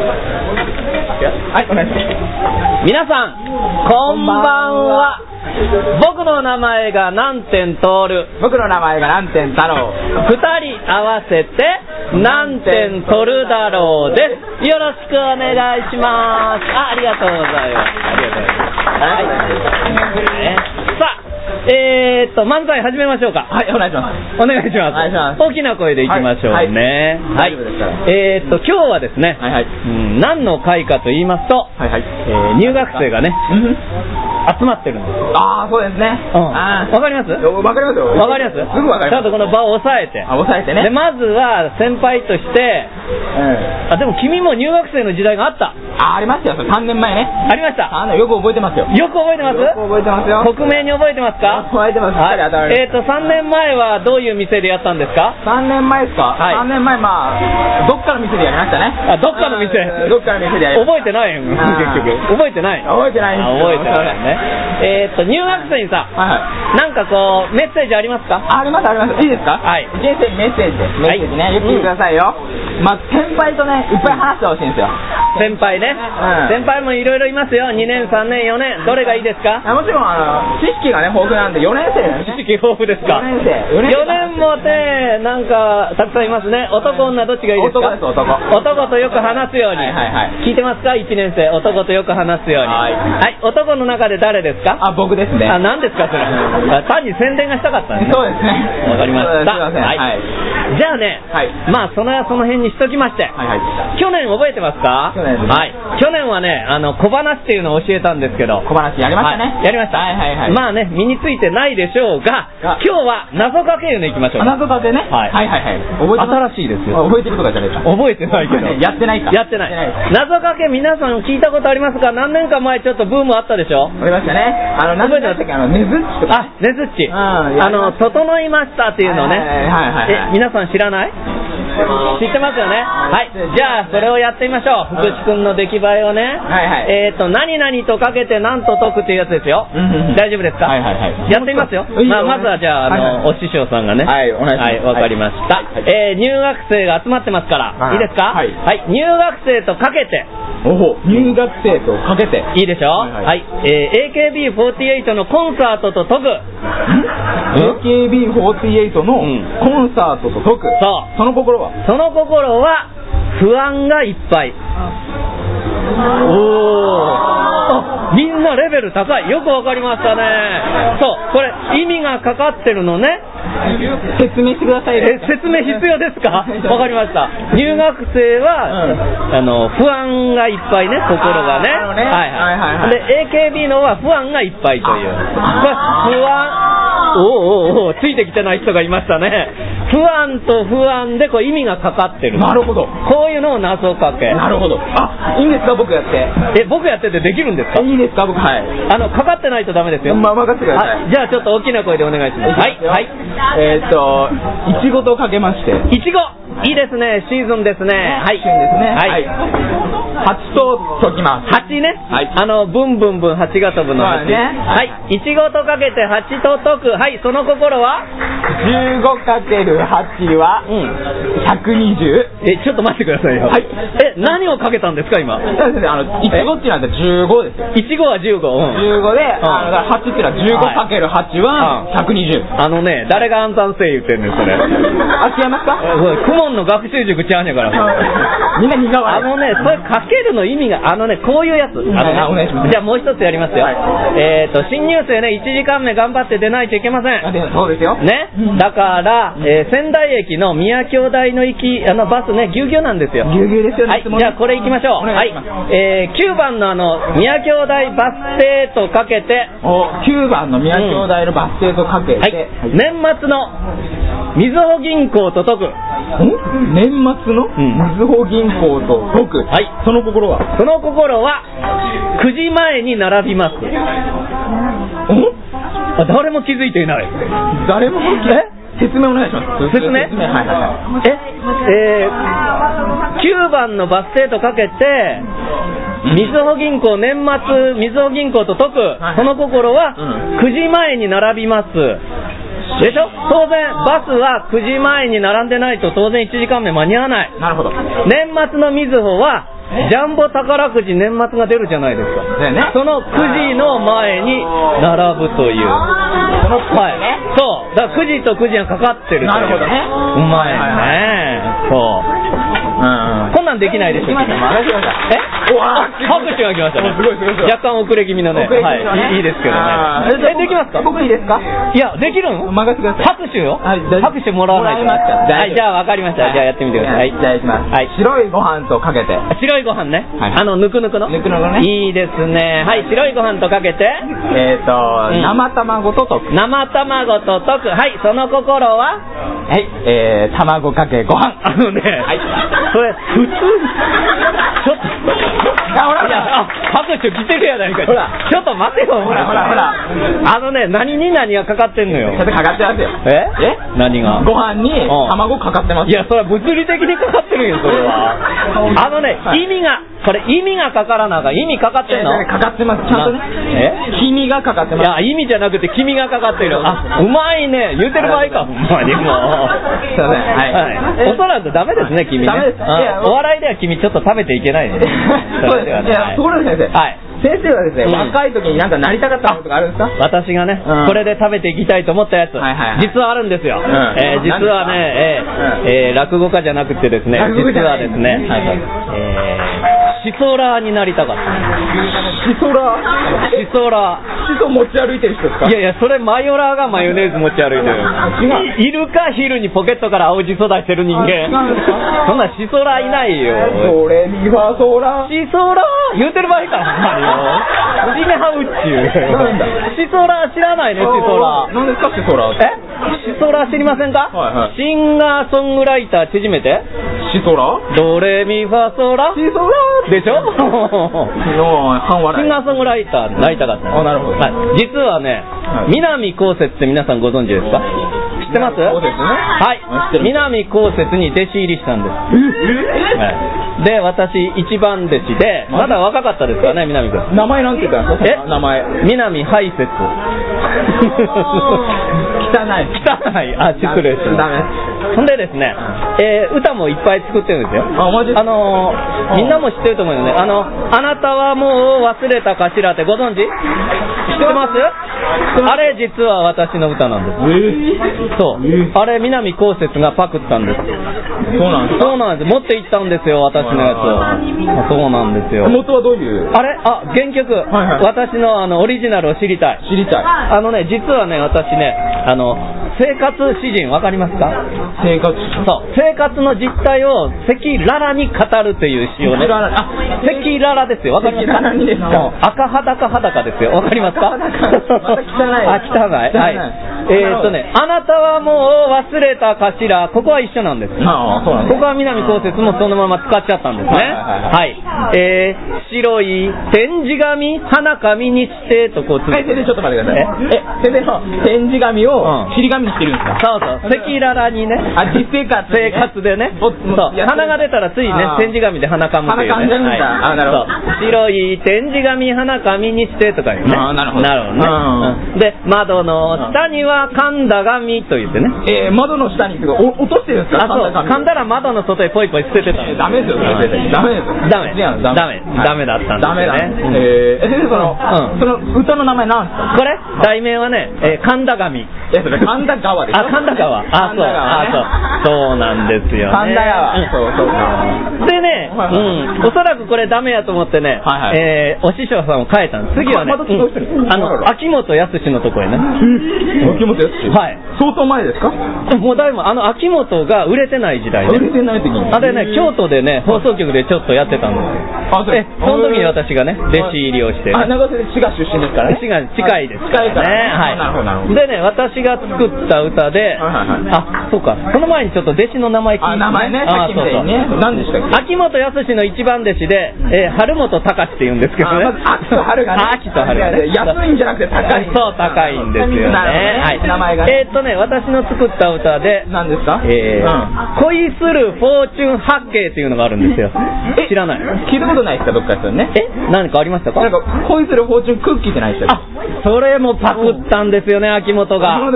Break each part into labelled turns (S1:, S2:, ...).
S1: はい、お願いします。
S2: 皆さんこんばんは。僕の名前が南天徹、
S1: 僕の名前が南天太郎。
S2: 二人合わせて南天トルだろうです。よろしくお願いします。ありがとうございます。ありがとうございます。はい。さあ、漫才始めましょうか。
S1: はい、お願いします。
S2: お願いします。
S1: お願いします。
S2: 大きな声でいきましょうね。はい。今日はですね、
S1: はいはい、
S2: 何の会かと言いますと、
S1: はいはい、
S2: 入学生がね、集まってるんです。
S1: ああ、そうですね。
S2: わかります？
S1: わかりますよ。
S2: わかります？
S1: すぐわかります。
S2: ちゃんとこの場を押さえて。
S1: 押さえてね。
S2: で、まずは先輩として、でも君も入学生の時代があった。
S1: ありましたよ、3年前ね。
S2: ありました。
S1: よく覚えてますよ。
S2: よく覚えてます？
S1: よく覚えてますよ。
S2: 克明に覚えてますか？
S1: 覚えてます。
S2: 3年前はどういう店でやったんですか
S1: ？3年前ですか？はい。3年前、どっかの店でやりましたね。
S2: どっかの店。
S1: どっかの店でやりました。
S2: 覚えてないよ、結局。覚えてない。
S1: 覚えてないんですよ。
S2: 覚えてないね。入学生にさ、なんかこう、メッセージありますか？
S1: あります、あります。いいですか？はい。先生にメッセージで。メッセージね、言ってくださいよ。先輩とね、いっぱい話してほしいんですよ。
S2: 先輩ね。先輩もいろいろいますよ。2年、3年、4年。どれがいいですか？
S1: もちろん、知識がね、豊富なんで、4年生ですね。
S2: 知識豊富ですか？4年生。4年もね、なんか、たくさんいますね。男、女、どっちがいいですか？
S1: 男です、男。
S2: 男とよく話すように。聞いてますか？ 1 年生。男とよく話すように。はい。男の中で誰ですか？
S1: 僕ですね。
S2: 何ですかそれ？単に宣伝がしたかったんですね。
S1: そうですね。
S2: わかりました。
S1: はい。
S2: じゃあね、その辺にしときまして、去年覚えてますか？
S1: 去年ですね。
S2: はい。去年はね、小話っていうのを教えたんですけど。
S1: 小話やりましたね。
S2: やりました。まあね、身についてないでしょうが、今日は謎かけいうのいきましょう。
S1: 謎かけね。はい。
S2: 新しいですよ。
S1: 覚えてるとかじゃないですか。
S2: 覚えてないけど。
S1: やってないか。
S2: やってない。謎かけ皆さん聞いたことありますか？何年か前ちょっとブームあったでしょ？
S1: ありましたね。覚えてましたっけ？ねずっちとか。
S2: ねずっち。整いましたっていうのね。皆さん知らない？知ってますよね。はい。じゃあそれをやってみましょう。福士くんの出来栄えをね。何々とかけて何と解くっていうやつですよ。大丈夫ですか？やってみますよ。まずはじゃあお師匠さんがね。はい、お願いします。はい、わかりました。入学生が集まってますから、いいですか？はい。入学生とかけて。
S1: 入学生とかけて。
S2: いいでしょ？はい。AKB48 のコンサートと解く。
S1: AKB48 のコンサートと解く。
S2: そう。
S1: その心は？
S2: その心は不安がいっぱい。みんなレベル高い。よくわかりましたね。そう、これ意味がかかってるのね。
S1: 説明してください。
S2: 説明必要ですか？わかりました。入学生は、不安がいっぱいね、心がね。で AKB のは不安がいっぱいという。不安。ついてきてない人がいましたね。不安と不安でこう意味がかかってる。
S1: なるほど。
S2: こういうのを謎かけ。
S1: なるほど。いいんですか、僕やって。
S2: 僕やっててできるんですか？
S1: いいですか、僕。はい。
S2: かかってないとダメですよ。
S1: 任せてください。
S2: じゃあちょっと大きな声でお願いします。はい。
S1: いちごとかけまして。
S2: いちご。いいですね。シーズンですね。はい。
S1: シーズンですね。はい。8と解きます。
S2: 8ね。はい。ブンブンブン8が飛ぶの8。はい。いちごとかけて8と解く。はい。その心は
S1: 15×8 は120。
S2: ちょっと待ってくださいよ。はい。何をかけたんですか今？
S1: いちごっていうのは15ですよ。
S2: いちごは15。
S1: 15で、8っていうのは 15×8 は120。
S2: 誰が暗算せい言ってんねんそれ。
S1: 違いますか？
S2: クモンの学習塾ちゃうねんから。
S1: みんな苦笑い。
S2: それかけるの意味がこういうやつ。
S1: お願いします。
S2: じゃあもう一つやりますよ。新入生ね、1時間目頑張って出ないといけません。
S1: そうですよ。
S2: ね。だから、仙台駅の宮京台の行きバスね、ぎゅうぎゅうなんですよ。
S1: ぎゅうぎゅうですよね。
S2: はい。じゃあこれ行きましょう。はい。9番の宮京台バス停とかけて。
S1: 9番の宮京台のバス停とかけて。
S2: 年末のみずほ銀行と解く。
S1: 年末のみずほ銀行と解く。はい。その心は9時前に並びます。誰も気づいていない。 誰も説明お願いします。
S2: 説明？9番のバス停とかけてみずほ銀行年末みずほ銀行と解く。その心は9時前に並びます。でしょ？当然バスは9時前に並んでないと当然1時間目間に合わない。
S1: なるほど。
S2: 年末のみずほはジャンボ宝くじ年末が出るじゃないですか。そのくじの前に並ぶという。はい。そう。だからくじとくじがかかってるという。なるほどね。うまいね。そう。こんなんできないでしょ。拍手が来ましたね。若干遅れ気味のね。はい。いいですけどね。できますか？
S1: 僕いいですか？
S2: いや、できるの？
S1: 任せてください。
S2: 拍手よ。拍手もらわないと。はい、じゃあ分かりました。じゃあやってみてください。
S1: じゃあいきます。はい。白いご飯とかけて。
S2: 白いご飯ね。ぬくぬくの。
S1: ぬくぬくね。
S2: いいですね。はい、白いご飯とかけて。
S1: 生卵と溶く。
S2: 生卵と溶く。はい、その心は？
S1: はい、卵かけご飯。
S2: はい。それ、普通、ちょっと、いや、拍手来てるやないか。ほら、ちょっと待てよ、ほら。何に何がかかってんのよ。
S1: ちょっとかかってますよ。
S2: 何が？
S1: ご飯に卵かかってます。
S2: いや、それは物理的にかかってるよ、それは。意味がかからなあかん。意味かかってんの？
S1: かかってます。ちゃんとね。君がかかってます。
S2: いや、意味じゃなくて君がかかってる。あ、うまいね。言うてる場合か。ほんまにもう。
S1: すいません。はい。
S2: おそらくダメですね、君ね。
S1: ダメです。
S2: お笑いでは君ちょっと食べていけないね。
S1: そうです。いや、ところで先生。はい。先生はですね、若い時になんかなりたかったことがあるんですか？
S2: 私がね、これで食べていきたいと思ったやつ、実はあるんですよ。実はね、落語家じゃなくてですね、実はですね、シソラーになりたかった。
S1: シソラー？
S2: シソラ
S1: ー。シソ持ち歩いてる人ですか？
S2: いやいや、それマヨラーがマヨネーズ持ち歩いてる。イルカヒルにポケットから青じそ出してる人間。そんなシソラーいないよ。
S1: ドレミファソラー。
S2: シソラー言うてる場合か、ほんまによ。藤目ハウッチュー。シソラー知らないね、シソラー。
S1: 何ですか、シソラーって？
S2: シソラー知りませんか？シンガーソングライター縮めて。
S1: シソラー？
S2: ドレミファソラ？
S1: シソラー
S2: でしょ？シン
S1: ガ
S2: ーソングライターになりたかった。
S1: なるほど。
S2: 実はね、南こうせつって皆さんご存知ですか？知ってます？
S1: そうですね。
S2: はい。南こうせつに弟子入りしたんです。で、私一番弟子で、まだ若かったですからね、南くん。
S1: 名前なんて言ったんですか？名前。
S2: 南ハイセツ。
S1: 汚い。
S2: あ、失礼する。
S1: ダメ。
S2: ほんでですね、歌もいっぱい作ってるんですよ。
S1: マジ？
S2: みんなも知ってると思うよね。あなたはもう忘れたかしらってご存知？知ってます？あれ実は私の歌なんです。そう。あれ南こうせつがパクったんです。
S1: そうなんですか？
S2: そうなんです。持って行ったんですよ、私のやつを。そうなんですよ。
S1: 元はどういう？
S2: 原曲。私のオリジナルを知りたい。
S1: 知りたい。
S2: 実はね、私ね、生活詩人わかりますか？
S1: 生活？
S2: そう。生活の実態を赤裸々に語るという詩をね。赤裸々ですよ。わかりますか？
S1: 赤裸々にですか？
S2: 赤裸ですよ。わかりますか？
S1: また汚い。
S2: 汚い。はい。あなたはもう忘れたかしら。ここは一緒なんです。
S1: そうなんです。
S2: ここは南こうせつもそのまま使っちゃったんですね。はい。白い展示紙花紙にしてとこう
S1: 先生、ちょっと待ってください。先生の展示紙を尻紙にしてるんですか？
S2: そうそう。赤裸々にね。
S1: 実生活
S2: でね。そう。花が出たらついね、展示紙で花かむというね。
S1: なるほど。
S2: 白い展示紙花紙にしてとかいうね。
S1: なるほど。
S2: ね。で、窓の下には神田紙と言ってね。
S1: 窓の下に落としてるんですか？
S2: そう。噛んだら窓の外へポイポイ捨ててた。
S1: ダメですよ、先生。ダメですよ。
S2: ダメだったんですよね。
S1: ダメだ。先生、その歌の名前なんですか？
S2: これ題名はね、神田紙。
S1: 神田川です。
S2: 神田川。そうなんですよね。
S1: 神田川。
S2: でね、おそらくこれダメやと思ってね、お師匠さんを変えたんです。次はね、秋元康のとこへね。
S1: 秋元康？はい。相当前ですか？
S2: もうだいぶ秋元が売れてない時代ね。
S1: 売れてない時に。
S2: あれね、京都でね、放送局でちょっとやってたんですよ。その時に私がね、弟子入りをして。
S1: 長瀬滋賀出身ですからね。
S2: 滋賀近いです。
S1: 近いからね。
S2: はい。
S1: なるほど。
S2: でね、私が作った歌で、そうか、その前にちょっと弟子の名前聞いて。
S1: 名前ね、さっきみたいにね。何でしたっけ？
S2: 秋元康の一番弟子で、春元隆って言うんですけどね。
S1: 秋と春がね。
S2: 秋と春がね。
S1: 安いんじゃなくて高い。
S2: そう、高いんですよね。は
S1: 名前がね。
S2: 私の作った歌で、
S1: 何ですか？
S2: 恋するフォーチュン八景っていうのがあるんですよ。知らない？
S1: 聞いたことないですか、どっかですよね。
S2: 何かありましたか？
S1: なんか恋するフォーチュンクッキーってないですか？
S2: それもパクったんですよね、秋元が。そう、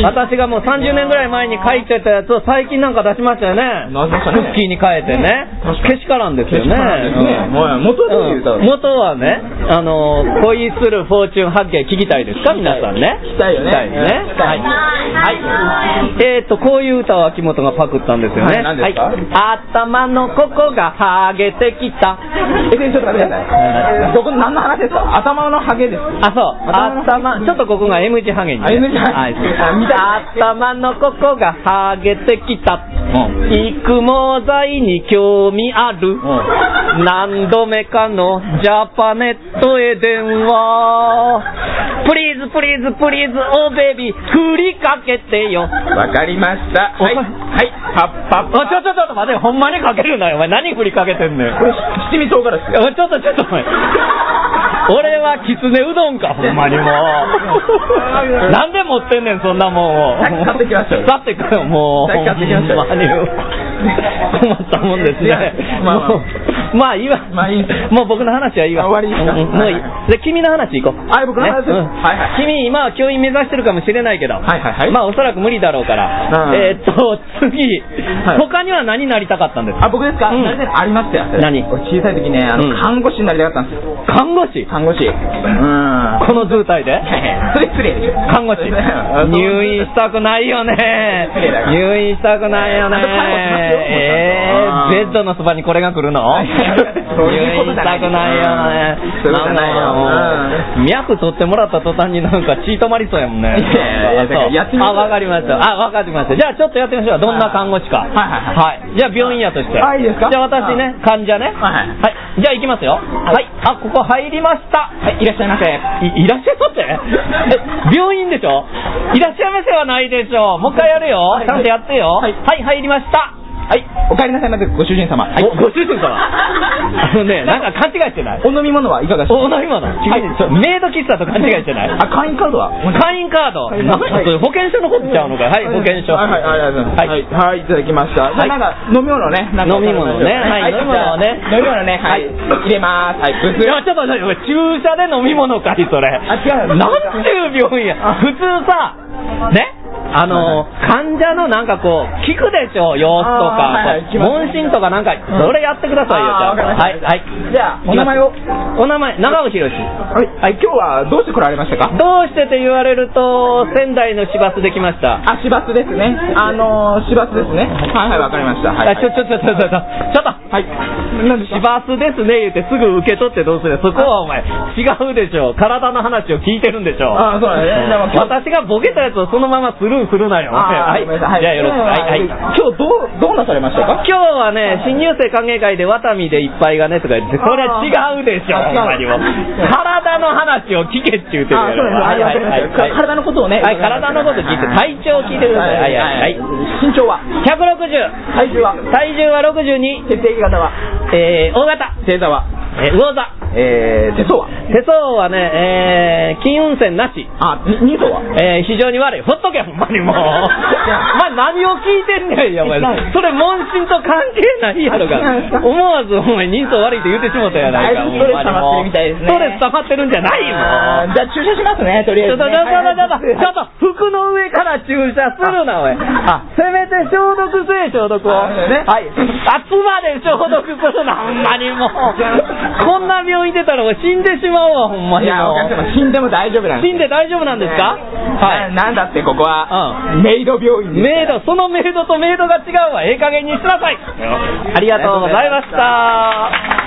S2: 私がもう30年ぐらい前に書いてたやつを最近なんか出しましたよね。クッキーに変えてね。けしからんですよね。元はね、恋するフォーチュン八景聞きたいですか、皆さんね。
S1: 聞きたいよね。
S2: はい。こういう歌を秋元がパクったんですよね。
S1: 何ですか？
S2: 頭のここがハゲてきた。
S1: ちょっと待ってください。どこ何の話ですか？頭のハゲです。
S2: そう。頭、ちょっとここが M 字ハゲに。
S1: M 字ハゲ。
S2: 頭のここがハゲてきた。育毛剤に興味ある。何度目かのジャパネットへ電話。プリーズプリーズプリーズオーベビー振りかけてよ。
S1: わかりました。はい。パッパッパ。
S2: ちょっと待って、ほんまにかけるなよ。お前何振りかけてんねん。
S1: これ七味唐辛子。
S2: ちょっと待って。俺はきつねうどんか、ほんまにもう。なんで持ってんねん、そんなもんを。
S1: 買ってきましたよ。
S2: 買ってくよ、もう。
S1: 買ってきましたよ。
S2: 困ったもんですね。まあいいわ。もう僕の話はいいわ。
S1: 終わりですか？
S2: もういい。で、君の話いこう。
S1: 僕の話です。
S2: 君、今は教員目指してるかもしれないけど、まあおそらく無理だろうから、次、他には何になりたかったんですか？
S1: 僕ですか？ありましたよ。
S2: 何？
S1: 小さい時ね、看護師になりたかったんですよ。
S2: 看護師？
S1: 看護師。
S2: この図体で？
S1: それ失礼でしょ。
S2: 看護師。入院したくないよね。入院したくないよね。ベッドのそばにこれが来るの？入院したくないよね。脈取ってもらった途端になんか血止まりそうやもんね。わかりました。わかりました。じゃあちょっとやってみましょう。どんな看護師か。はい。じゃあ病院やとして。
S1: いいですか？
S2: じゃあ私ね、患者ね。はい。じゃあ行きますよ。はい。ここ入りました。
S1: はい、いらっしゃいませ。
S2: いらっしゃいませ？病院でしょ？いらっしゃいませはないでしょ。もう一回やるよ。ちゃんとやってよ。はい、入りました。
S1: はい、お帰りなさいませ、ご主人様。
S2: ご主人様。なんか勘違いしてない？
S1: お飲み物はいかがですか？
S2: お飲み物。メイド喫茶と勘違いしてない？
S1: 会員カードは？
S2: 会員カード。なんかそれ保険証のことちゃうのか。はい、保険証。
S1: はい、ありがとうございます。はい、いただきました。じゃあなんか飲み物ね。
S2: 飲み物ね。はい、飲み物ね。
S1: 飲み物ね。はい、入れまーす。はい、
S2: ちょっと注射で飲み物かい、それ。
S1: 違う。
S2: なんていう病院や。普通さ、ね？患者のなんかこう聞くでしょ、様子とか問診とかなんかそれやってくださいよ。はい。
S1: じゃあお名前を。
S2: お名前長尾博。
S1: はい。今日はどうして来られましたか？
S2: どうしてって言われると仙台の市バスで来ました。
S1: 市バスですね。市バスですね。はい、わかりました。はい。
S2: ちょっと。はい。市バスですね言ってすぐ受け取ってどうする？そこはお前違うでしょ。体の話を聞いてるんでしょ。
S1: そうだね。
S2: 私がボケたやつをそのままスルーするなよ。はい。じゃあよろしく。はい。
S1: 今日どうなされましたか？
S2: 今日はね、新入生歓迎会でワタミでいっぱいがねとか言って、それ違うでしょ。ほんまにも。体の話を聞けって言ってるから。
S1: 体のことをね。
S2: はい、体のこと聞いて、体調を聞いてください。はい。
S1: 身長は
S2: 160。
S1: 体重は
S2: 62。
S1: 血液型は
S2: 大型。
S1: 星座は
S2: 魚座。
S1: 手相は
S2: ね、金運線なし。
S1: 二相は
S2: 非常に悪い。ほっとけ、ほんまにもう。お前何を聞いてんねんや、お前。それ問診と関係ないやろが。思わずお前人相悪いって言ってしもたやないか。
S1: ストレス溜まってるみたいですね。
S2: ストレス溜まってるんじゃないもん。
S1: じゃあ注射しますね、とりあえず。ちょっ
S2: と服の上から注射するな、おい。せめて消毒せえ、消毒を。はい。つまで消毒するな、ほんまにもう。こんな病院出たら死んでしまうわ、ほんまに。
S1: いや、お客様死んでも大丈夫なんです。
S2: 死んで大丈夫なんですか？
S1: はい。なんだってここはメイド病院です。
S2: そのメイドとメイドが違うわ。ええ加減にしなさい。ありがとうございました。